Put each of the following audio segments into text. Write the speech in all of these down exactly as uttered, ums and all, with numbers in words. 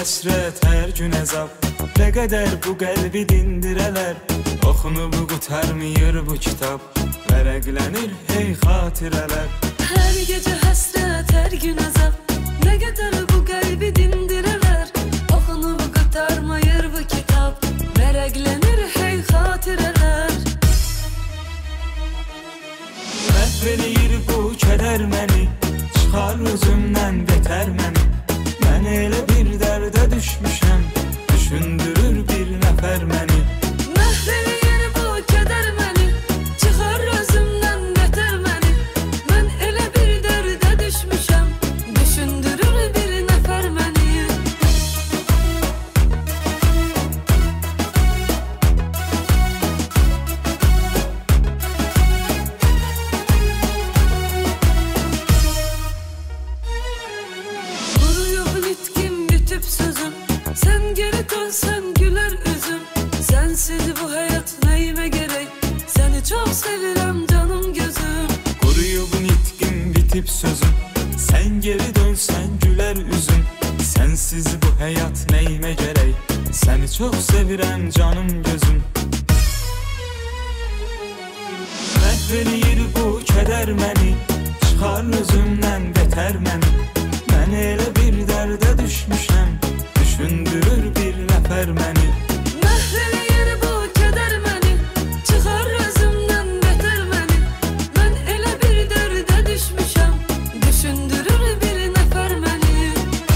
həsrət, hər gün əzab. Nə qədər bu qəlbi dindirələr, oxunub qutarmıyır bu kitab. Vərəqlənir hey xatirələr. Hər gecə həsrət, hər gün əzab. Nə qədər bu qəlbi dindirələr, oxunub qutarmıyır bu kitab. Vərəqlənir hey xatirələr. Məhv eləyir bu kədər məni, çıxar özümdən betər məni. Mən elə bir dərdə düşmüşəm, düşündürür bir nəfər məni. Məhv eləyir bu kədər məni, çıxar özümdən betər məni. Mən elə bir dərdə düşmüşəm, düşündürür bir nəfər məni. Sözüm, sen geri dönsen güler üzüm. Sensiz bu hayat neyime gerek, seni çok sevirem canım gözüm. Quruyub nitqim, bitib sözüm, sen geri dönsen gülər üzüm. Sensiz bu həyat nəyimə gərək, səni çox sevirəm canım gözüm. Məhv eləyir bu kədər məni, çıxar özümdən betər məni. Mən elə bir dərdə düşmüşəm, düşündürür bir nəfər məni. Məhv eləyir bu kədər məni, çıxar özümdən betər məni. Mən elə bir dərdə düşmüşəm, düşündürür bir nəfər məni.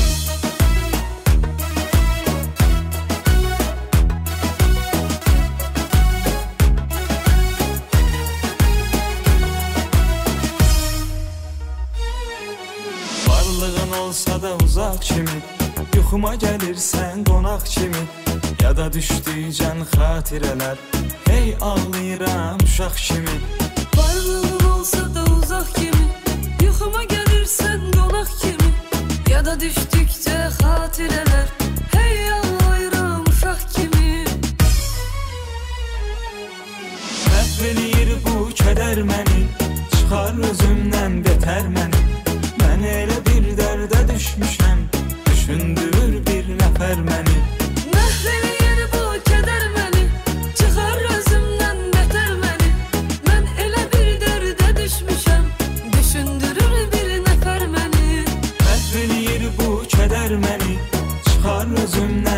Varlığın olsa da uzaq kimi, yuxuma gəlirsən qonaq kimi. Ya da düşdükcən xatirələr, hey ağlayıram uşaq kimi. Varlığın olsa da uzaq kimi, yuxuma gəlirsən qonaq kimi. Ya da düşdükcə xatirələr, hey ağlayıram uşaq kimi. Məhv eləyir bu kədər məni, çıxar özümdən betər məni. Mən elə bir dərdə düşmüşəm, düşündürür bir nəfər məni. Məhv eləyir bu kədər məni, çıxar özümdən betər məni. Mən elə bir dərdə düşmüşəm, düşündürür bir nəfər məni. Məhv eləyir bu kədər məni, çıxar özümdən